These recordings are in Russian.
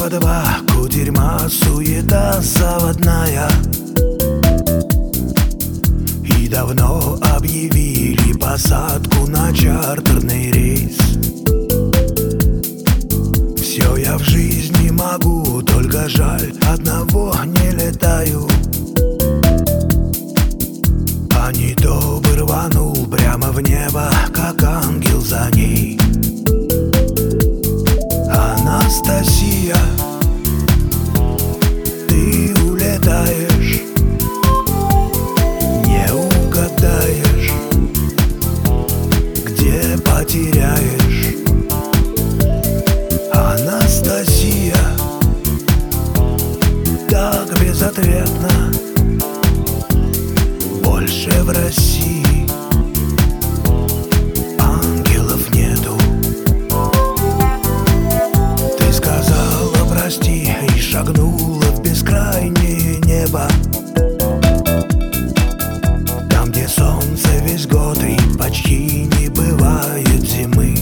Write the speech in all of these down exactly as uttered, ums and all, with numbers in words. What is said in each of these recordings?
два, кутерьма, суета заводная. И давно объявили посадку на чартерный рейс. Все я в жизни могу, только жаль, одного не летаю. А не то бы рванул прямо в небо, как ангел за ней. Анастасия, ты улетаешь, не угадаешь, где потеряешь. Анастасия, так безответно, больше в России ангелов нету. Ты сказала прости и шагнула в бескрайнее небо, там, где солнце весь год и почти не бывает зимы.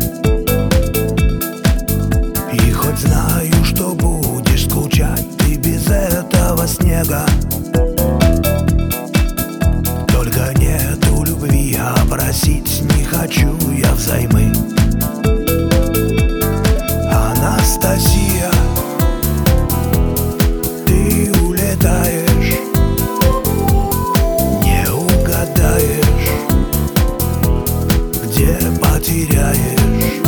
И хоть знаю, что будешь скучать ты без этого снега, только нету любви, а просить не хочу я взаймы. Анастасия, ты улетаешь, не угадаешь, где потеряешь.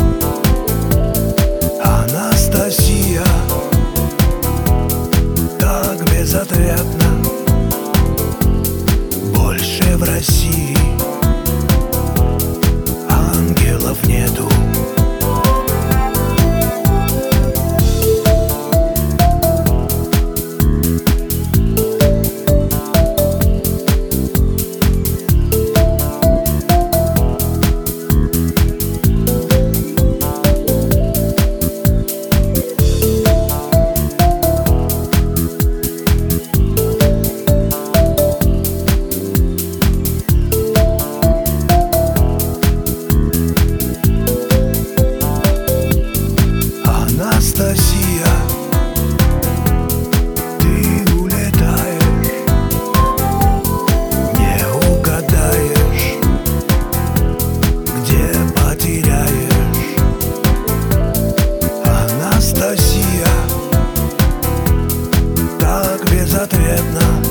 Анастасия, так безответно, больше в России ангелов нету. Анастасия, ты улетаешь, не угадаешь, где потеряешь. Анастасия, так безответно,